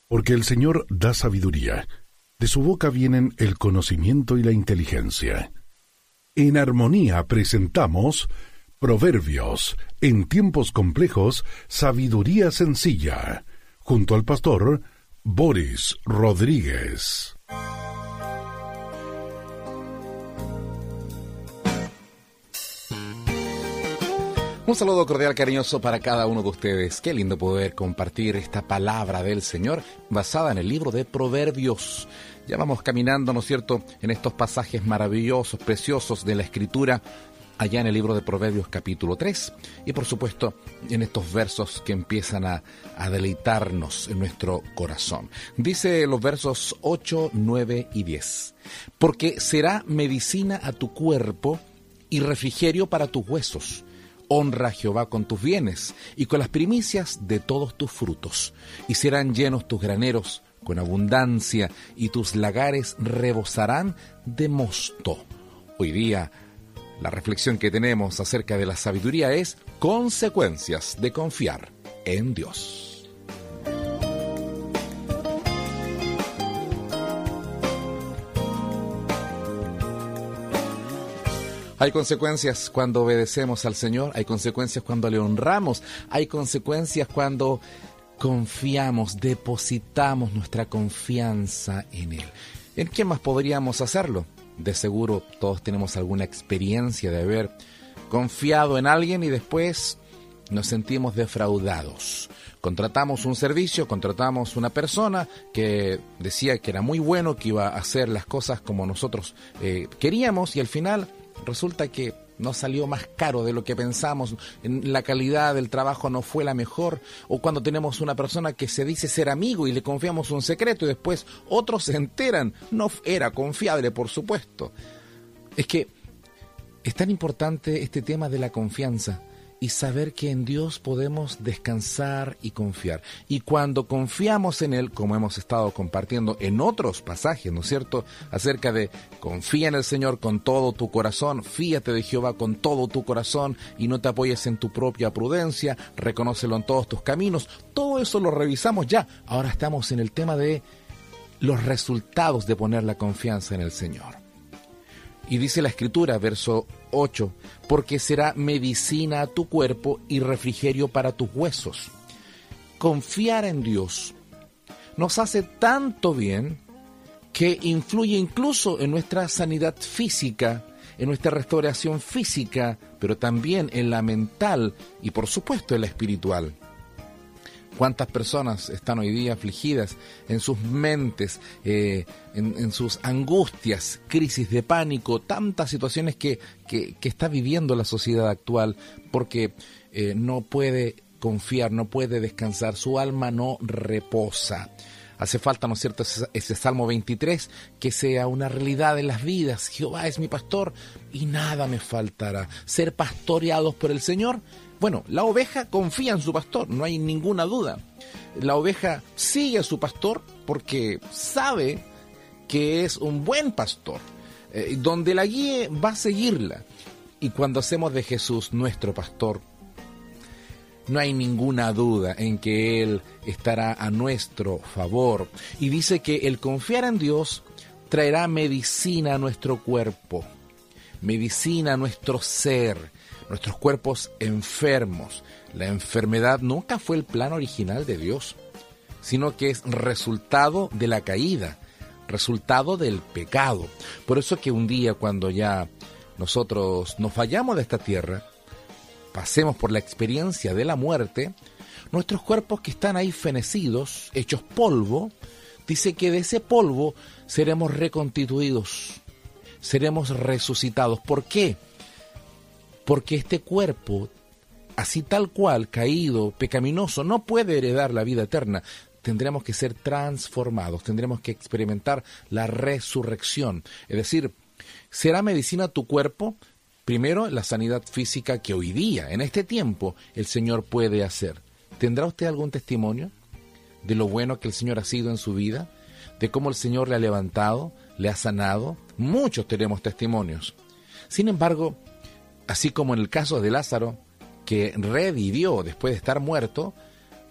Porque el Señor da sabiduría. De su boca vienen el conocimiento y la inteligencia. En armonía presentamos Proverbios, en tiempos complejos, sabiduría sencilla, junto al pastor Boris Rodríguez. Un saludo cordial, cariñoso para cada uno de ustedes. Qué lindo poder compartir esta palabra del Señor basada en el libro de Proverbios. Ya vamos caminando, ¿no es cierto?, en estos pasajes maravillosos, preciosos de la Escritura, allá en el libro de Proverbios capítulo 3. Y por supuesto, en estos versos que empiezan a deleitarnos en nuestro corazón. Dice los versos 8, 9 y 10. Porque será medicina a tu cuerpo y refrigerio para tus huesos. Honra a Jehová con tus bienes y con las primicias de todos tus frutos. Y serán llenos tus graneros con abundancia y tus lagares rebosarán de mosto. Hoy día, la reflexión que tenemos acerca de la sabiduría es consecuencias de confiar en Dios. Hay consecuencias cuando obedecemos al Señor, hay consecuencias cuando le honramos, hay consecuencias cuando confiamos, depositamos nuestra confianza en Él. ¿En qué más podríamos hacerlo? De seguro todos tenemos alguna experiencia de haber confiado en alguien y después nos sentimos defraudados. Contratamos un servicio, contratamos una persona que decía que era muy bueno, que iba a hacer las cosas como nosotros queríamos y al final resulta que nos salió más caro de lo que pensamos, la calidad del trabajo no fue la mejor, o cuando tenemos una persona que se dice ser amigo y le confiamos un secreto y después otros se enteran, no era confiable, por supuesto. Es que es tan importante este tema de la confianza y saber que en Dios podemos descansar y confiar. Y cuando confiamos en Él, como hemos estado compartiendo en otros pasajes, ¿no es cierto?, acerca de confía en el Señor con todo tu corazón, fíate de Jehová con todo tu corazón y no te apoyes en tu propia prudencia, reconócelo en todos tus caminos. Todo eso lo revisamos ya. Ahora estamos en el tema de los resultados de poner la confianza en el Señor. Y dice la Escritura, verso 8, porque será medicina a tu cuerpo y refrigerio para tus huesos. Confiar en Dios nos hace tanto bien que influye incluso en nuestra sanidad física, en nuestra restauración física, pero también en la mental y por supuesto en la espiritual. ¿Cuántas personas están hoy día afligidas en sus mentes, en sus angustias, crisis de pánico, tantas situaciones que está viviendo la sociedad actual porque no puede confiar, no puede descansar, su alma no reposa? Hace falta, ¿no es cierto?, ese Salmo 23, que sea una realidad en las vidas. Jehová es mi pastor y nada me faltará. Ser pastoreados por el Señor. Bueno, la oveja confía en su pastor, no hay ninguna duda. La oveja sigue a su pastor porque sabe que es un buen pastor. Donde la guíe va a seguirla. Y cuando hacemos de Jesús nuestro pastor, no hay ninguna duda en que Él estará a nuestro favor. Y dice que el confiar en Dios traerá medicina a nuestro cuerpo, medicina a nuestro ser, nuestros cuerpos enfermos. La enfermedad nunca fue el plan original de Dios, sino que es resultado de la caída, resultado del pecado. Por eso que un día cuando ya nosotros nos vayamos de esta tierra, pasemos por la experiencia de la muerte, nuestros cuerpos que están ahí fenecidos, hechos polvo, dice que de ese polvo seremos reconstituidos, seremos resucitados. ¿Por qué? Porque este cuerpo, así tal cual, caído, pecaminoso, no puede heredar la vida eterna. Tendremos que ser transformados, tendremos que experimentar la resurrección. Es decir, será medicina tu cuerpo. Primero, la sanidad física que hoy día, en este tiempo, el Señor puede hacer. ¿Tendrá usted algún testimonio de lo bueno que el Señor ha sido en su vida? ¿De cómo el Señor le ha levantado, le ha sanado? Muchos tenemos testimonios. Sin embargo, así como en el caso de Lázaro, que revivió después de estar muerto,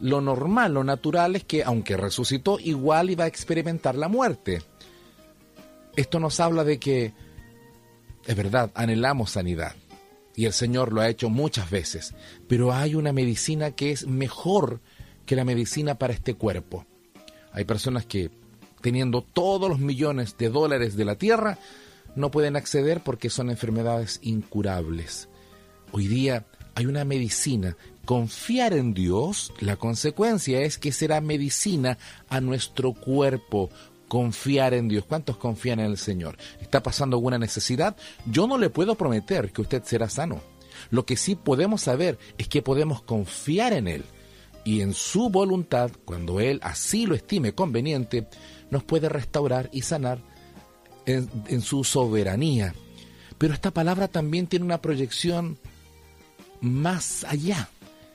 lo normal, lo natural es que, aunque resucitó, igual iba a experimentar la muerte. Esto nos habla de que, es verdad, anhelamos sanidad. Y el Señor lo ha hecho muchas veces. Pero hay una medicina que es mejor que la medicina para este cuerpo. Hay personas que, teniendo todos los millones de dólares de la tierra, no pueden acceder porque son enfermedades incurables. Hoy día hay una medicina. Confiar en Dios, la consecuencia es que será medicina a nuestro cuerpo. Confiar en Dios. ¿Cuántos confían en el Señor? ¿Está pasando alguna necesidad? Yo no le puedo prometer que usted será sano. Lo que sí podemos saber es que podemos confiar en Él. Y en su voluntad, cuando Él así lo estime conveniente, nos puede restaurar y sanar en su soberanía. Pero esta palabra también tiene una proyección más allá.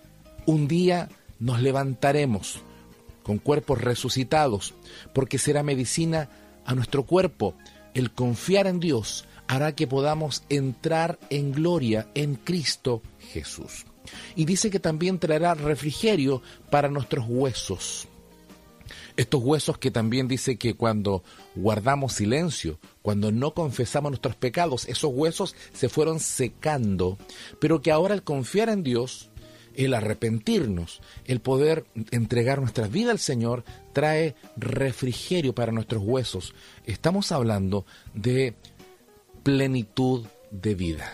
Un día nos levantaremos con cuerpos resucitados, porque será medicina a nuestro cuerpo. El confiar en Dios hará que podamos entrar en gloria en Cristo Jesús. Y dice que también traerá refrigerio para nuestros huesos. Estos huesos que también dice que cuando guardamos silencio, cuando no confesamos nuestros pecados, esos huesos se fueron secando, pero que ahora al confiar en Dios, el arrepentirnos, el poder entregar nuestra vida al Señor, trae refrigerio para nuestros huesos. Estamos hablando de plenitud de vida.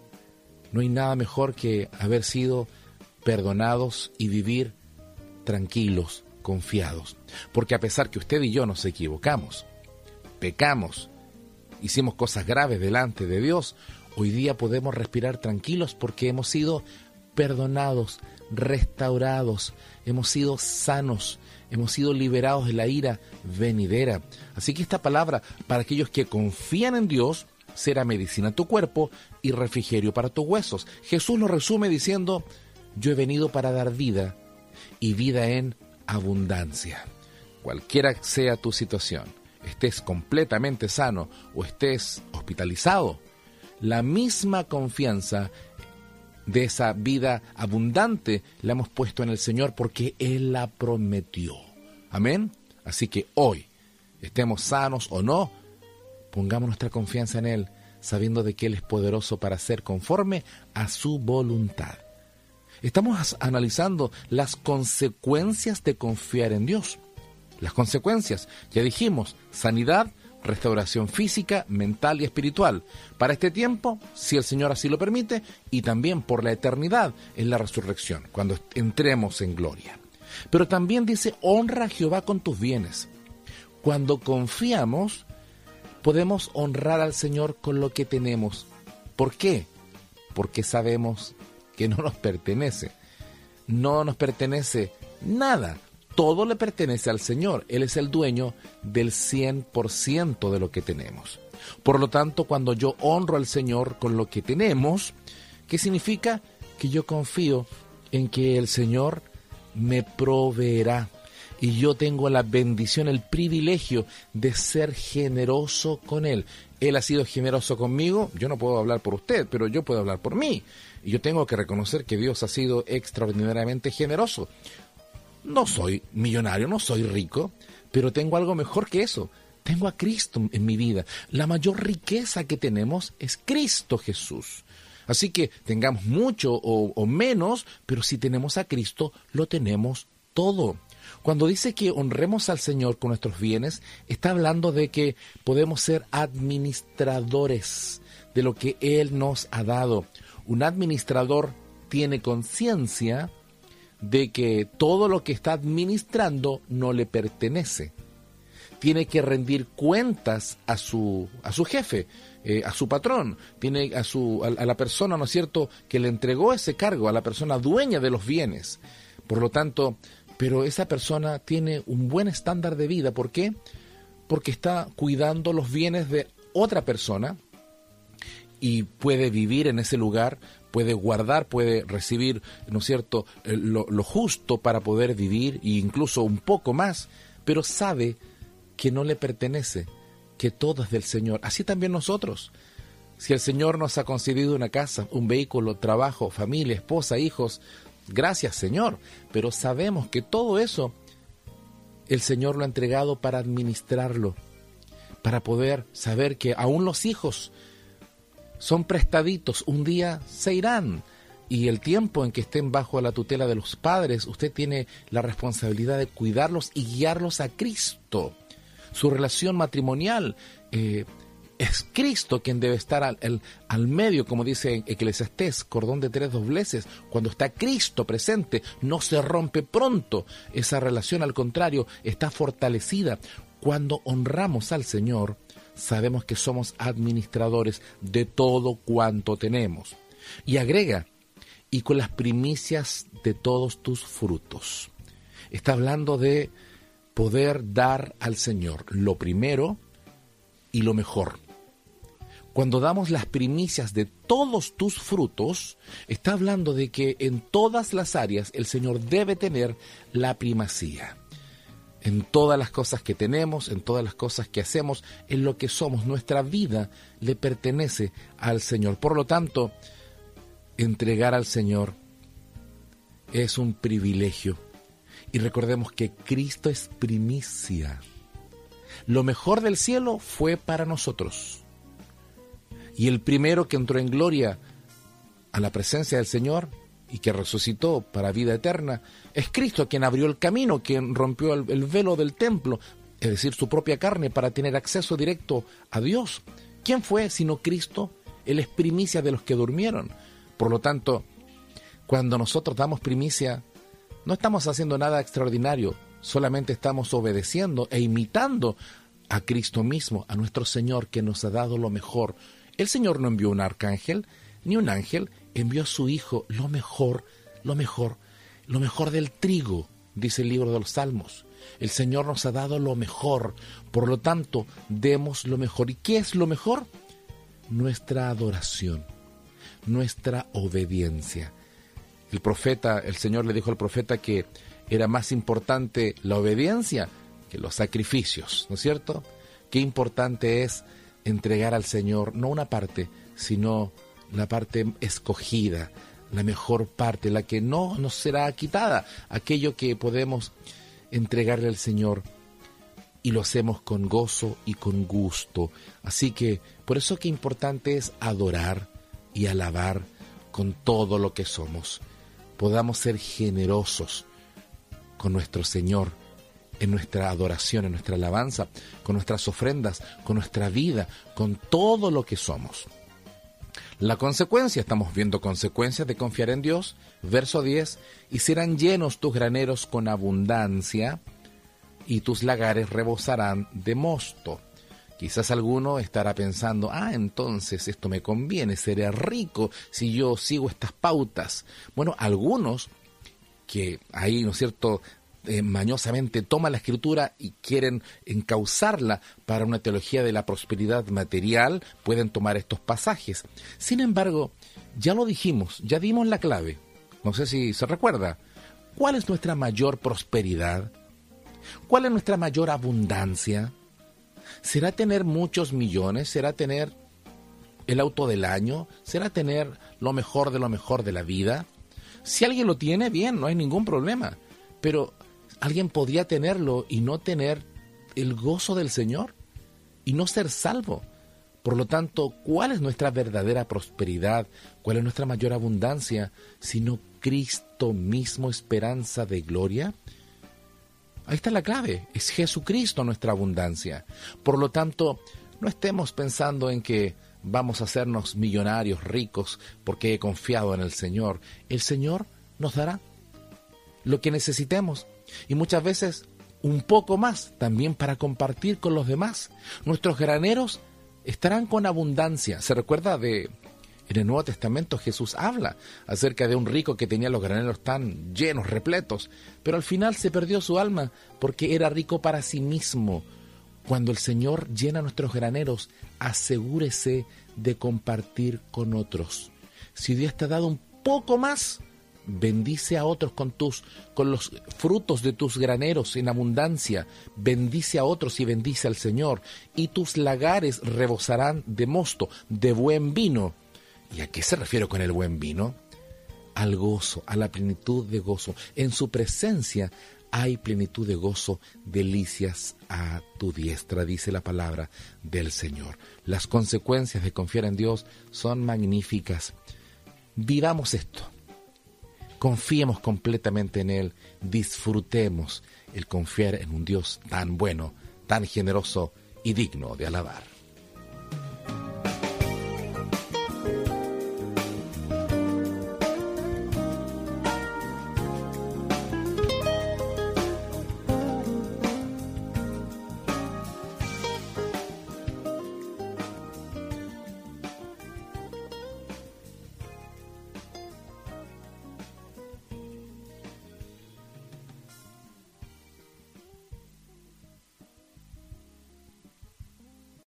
No hay nada mejor que haber sido perdonados y vivir tranquilos, confiados. Porque a pesar que usted y yo nos equivocamos, pecamos, hicimos cosas graves delante de Dios, hoy día podemos respirar tranquilos porque hemos sido perdonados, restaurados, hemos sido sanos, hemos sido liberados de la ira venidera. Así que esta palabra, para aquellos que confían en Dios, será medicina a tu cuerpo y refrigerio para tus huesos. Jesús lo resume diciendo: yo he venido para dar vida y vida en abundancia. Cualquiera sea tu situación, estés completamente sano o estés hospitalizado, la misma confianza de esa vida abundante la hemos puesto en el Señor porque Él la prometió. Amén. Así que hoy, estemos sanos o no, pongamos nuestra confianza en Él, sabiendo de que Él es poderoso para hacer conforme a su voluntad. Estamos analizando las consecuencias de confiar en Dios. Las consecuencias, ya dijimos, sanidad, restauración física, mental y espiritual. Para este tiempo, si el Señor así lo permite, y también por la eternidad en la resurrección, cuando entremos en gloria. Pero también dice: honra a Jehová con tus bienes. Cuando confiamos, podemos honrar al Señor con lo que tenemos. ¿Por qué? Porque sabemos que no nos pertenece. No nos pertenece nada. Todo le pertenece al Señor. Él es el dueño del 100% de lo que tenemos. Por lo tanto, cuando yo honro al Señor con lo que tenemos, ¿qué significa? Que yo confío en que el Señor me proveerá. Y yo tengo la bendición, el privilegio de ser generoso con Él. Él ha sido generoso conmigo. Yo no puedo hablar por usted, pero yo puedo hablar por mí. Y yo tengo que reconocer que Dios ha sido extraordinariamente generoso. No soy millonario, no soy rico, pero tengo algo mejor que eso. Tengo a Cristo en mi vida. La mayor riqueza que tenemos es Cristo Jesús. Así que tengamos mucho o menos, pero si tenemos a Cristo, lo tenemos todo. Cuando dice que honremos al Señor con nuestros bienes, está hablando de que podemos ser administradores de lo que Él nos ha dado. Un administrador tiene conciencia de que todo lo que está administrando no le pertenece. Tiene que rendir cuentas a su jefe, a su patrón, tiene a la persona, ¿no es cierto?, que le entregó ese cargo, a la persona dueña de los bienes. Por lo tanto, pero esa persona tiene un buen estándar de vida. ¿Por qué? Porque está cuidando los bienes de otra persona y puede vivir en ese lugar, puede guardar, puede recibir, ¿no es cierto?, lo justo para poder vivir, e incluso un poco más, pero sabe que no le pertenece, que todo es del Señor. Así también nosotros. Si el Señor nos ha concedido una casa, un vehículo, trabajo, familia, esposa, hijos, Gracias, Señor. Pero sabemos que todo eso el Señor lo ha entregado para administrarlo, para poder saber que aún los hijos son prestaditos, un día se irán. Y el tiempo en que estén bajo la tutela de los padres, usted tiene la responsabilidad de cuidarlos y guiarlos a Cristo. Su relación matrimonial es Cristo quien debe estar al medio, como dice Eclesiastés, cordón de 3 dobleces. Cuando está Cristo presente, no se rompe pronto esa relación, al contrario, está fortalecida. Cuando honramos al Señor, sabemos que somos administradores de todo cuanto tenemos. Y agrega, y con las primicias de todos tus frutos. Está hablando de poder dar al Señor lo primero y lo mejor. Cuando damos las primicias de todos tus frutos, está hablando de que en todas las áreas el Señor debe tener la primacía. En todas las cosas que tenemos, en todas las cosas que hacemos, en lo que somos, nuestra vida le pertenece al Señor. Por lo tanto, entregar al Señor es un privilegio. Y recordemos que Cristo es primicia. Lo mejor del cielo fue para nosotros. Y el primero que entró en gloria a la presencia del Señor y que resucitó para vida eterna es Cristo, quien abrió el camino, quien rompió el velo del templo, es decir, su propia carne, para tener acceso directo a Dios. ¿Quién fue sino Cristo? Él es primicia de los que durmieron. Por lo tanto, cuando nosotros damos primicia, no estamos haciendo nada extraordinario, solamente estamos obedeciendo e imitando a Cristo mismo, a nuestro Señor, que nos ha dado lo mejor. El Señor no envió un arcángel, ni un ángel, envió a su Hijo, lo mejor del trigo, dice el libro de los Salmos. El Señor nos ha dado lo mejor, por lo tanto, demos lo mejor. ¿Y qué es lo mejor? Nuestra adoración, nuestra obediencia. El Señor le dijo al profeta que era más importante la obediencia que los sacrificios, ¿no es cierto? Qué importante es entregar al Señor no una parte, sino la parte escogida, la mejor parte, la que no nos será quitada, aquello que podemos entregarle al Señor, y lo hacemos con gozo y con gusto. Así que por eso qué importante es adorar y alabar con todo lo que somos. Podamos ser generosos con nuestro Señor en nuestra adoración, en nuestra alabanza, con nuestras ofrendas, con nuestra vida, con todo lo que somos. La consecuencia, estamos viendo consecuencias de confiar en Dios. Verso 10, y serán llenos tus graneros con abundancia, y tus lagares rebosarán de mosto. Quizás alguno estará pensando, entonces esto me conviene, seré rico si yo sigo estas pautas. Bueno, algunos que ahí, ¿no es cierto?, mañosamente toman la Escritura y quieren encauzarla para una teología de la prosperidad material, pueden tomar estos pasajes. Sin embargo, ya lo dijimos, ya dimos la clave. No sé si se recuerda. ¿Cuál es nuestra mayor prosperidad? ¿Cuál es nuestra mayor abundancia? ¿Será tener muchos millones? ¿Será tener el auto del año? ¿Será tener lo mejor de la vida? Si alguien lo tiene, bien, no hay ningún problema. Pero alguien podría tenerlo y no tener el gozo del Señor y no ser salvo. Por lo tanto, ¿cuál es nuestra verdadera prosperidad? ¿Cuál es nuestra mayor abundancia? Sino Cristo mismo, esperanza de gloria. Ahí está la clave, es Jesucristo nuestra abundancia. Por lo tanto, no estemos pensando en que vamos a hacernos millonarios, ricos, porque he confiado en el Señor. El Señor nos dará lo que necesitemos y muchas veces un poco más también para compartir con los demás. Nuestros graneros estarán con abundancia. ¿Se recuerda en el Nuevo Testamento Jesús habla acerca de un rico que tenía los graneros tan llenos, repletos, pero al final se perdió su alma porque era rico para sí mismo? Cuando el Señor llena nuestros graneros, asegúrese de compartir con otros. Si Dios te ha dado un poco más, bendice a otros con los frutos de tus graneros en abundancia. Bendice a otros y bendice al Señor. Y tus lagares rebosarán de mosto, de buen vino. ¿Y a qué se refiere con el buen vino? al gozo, a la plenitud de gozo. En su presencia hay plenitud de gozo, delicias a tu diestra, dice la palabra del Señor. Las consecuencias de confiar en Dios son magníficas. Vivamos esto. Confiemos completamente en Él. Disfrutemos el confiar en un Dios tan bueno, tan generoso y digno de alabar.